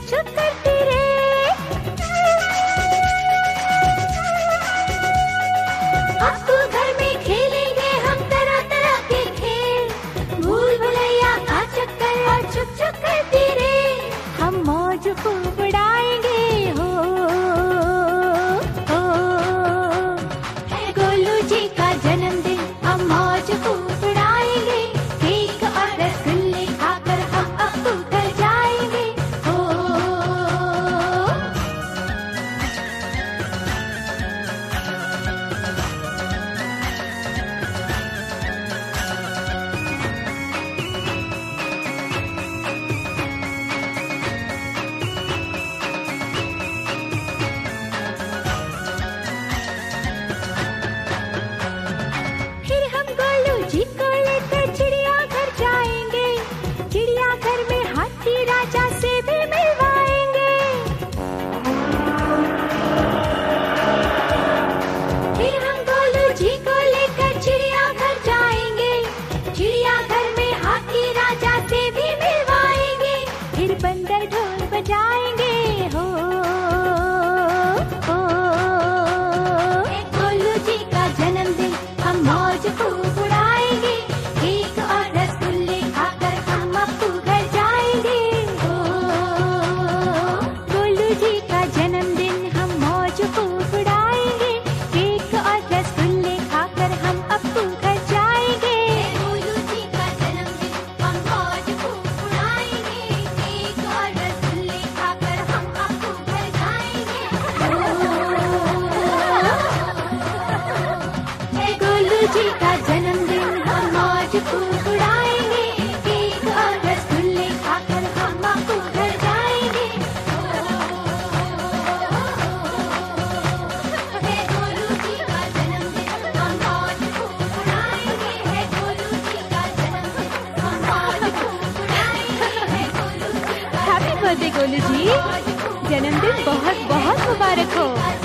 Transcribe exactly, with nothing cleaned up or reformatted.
छुक छुक करती रे। अब तो घर में खेलेंगे हम तरह तरह के खेल, भूल भुलैया का चक्कर और छुक छुक करती रे। हम मौज खूब उड़ाएंगे हो, हो। है गोलू जी का जन्मदिन, हम मौज खूब उड़ाएंगे, केक और रसगुल्ले खाकर हम अप्पू घर जाएंगे हो। फिर हम गोलू जी को लेकर चिड़ियाघर जाएंगे, चिड़ियाघर में हाथी राजा से भी मिलवाएंगे। फिर हम गोलू जी को लेकर चिड़ियाघर जाएंगे, चिड़ियाघर में हाथी राजा से भी मिलवाएंगे। फिर बंदर ढोल बजाएंगे हो, हो। गोलू जी का जन्मदिन, हम मौज खूब उड़ाएंगे, केक और रसगुल्ले खाकर हम अप्पू घर जाएंगे हो। गोलू जी का जन्मदिन, हम मौज खूब उड़ाएंगे, केक और रसगुल्ले खाकर हम अप्पू घर जाएंगे। गोलू जी का जन्मदिन, हम मौज खूब उड़ाएंगे, केक और रसगुल्ले खाकर हम अप्पू घर जाएंगे। है गोलू जी का जन्मदिन, हम मौज खूब उड़ाएंगे, केक और रसगुल्ले खाकर हम अप्पू घर जाएंगे। है गोलू जी का जन्मदिन, हम मौज खूब उड़ाएंगे, है गोलू जी का जन्मदिन, हम मौज खूब उड़ाएंगे, है गोलू जी का हैप्पी बर्थडे गोलू जी, जन्मदिन बहुत बहुत मुबारक हो।